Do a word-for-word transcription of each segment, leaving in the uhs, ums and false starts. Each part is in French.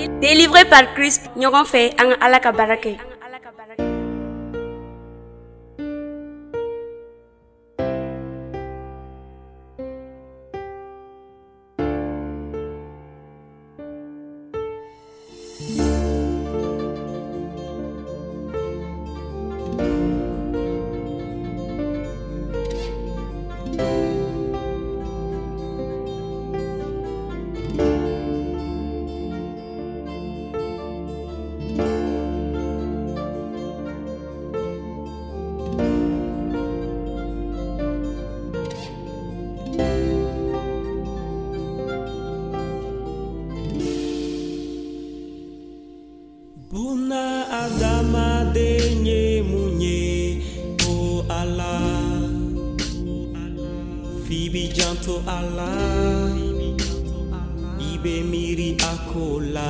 Délivré par Christ, ñogon fe ang alaka barake. Buna adama denye munye o Allah, fibi janto Allah, ibe miri akola,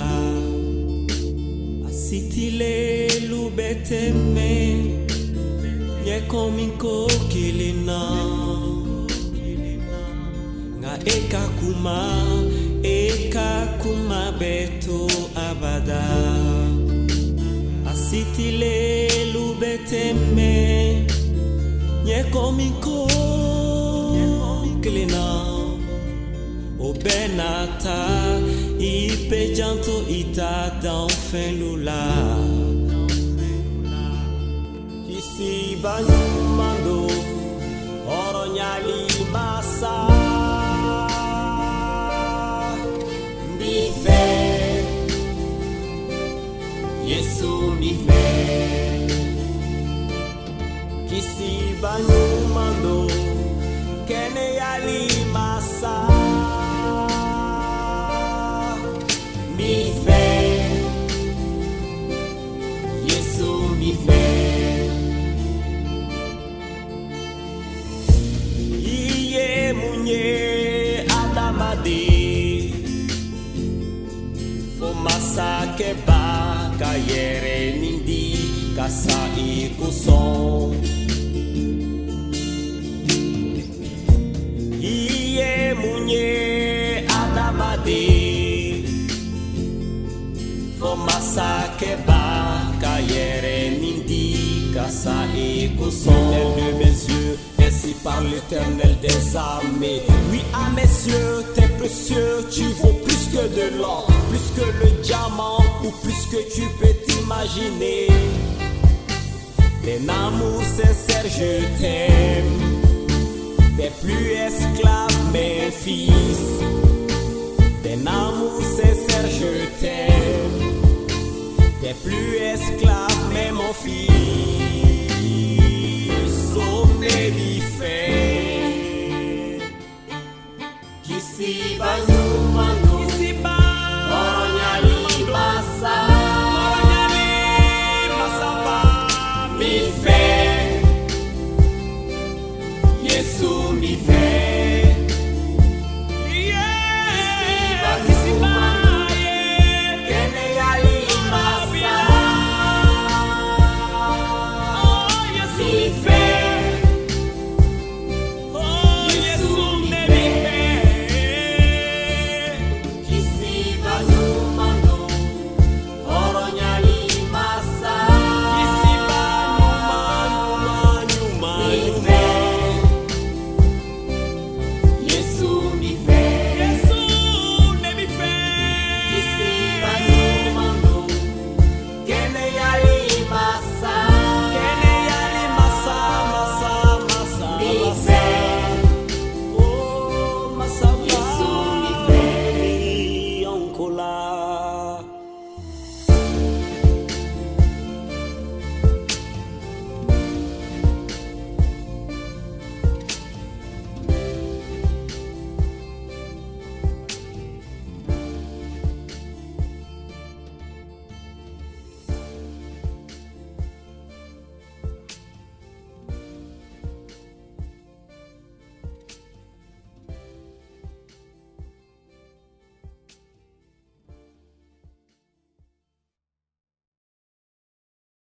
asitile lubete me, nye kominko kilena, nga eka kuma, eka kuma beto abada. Asitile lubeteme nye komiko klena obenata ipe janto ita d'enfin lula kisi banyumando oronyali masa bife Yesu mi fe Kisi banyu mando Kene yali masa Mi fe Yesu mi fe Iye munye adamade Fomasa keba Kayere nindi kasa ikuson Iye munye adamade Fomasa keba Kayere nindi kasa ikuson Tunnel de mes yeux ainsi par l'Éternel des armées. Oui à mes yeux, t'es précieux, tu vaux plus que de l'or, plus que le diamant ou plus que tu peux t'imaginer. D'un amour sincère, je t'aime. T'es plus esclave, mais fils. D'un amour sincère, je t'aime. T'es plus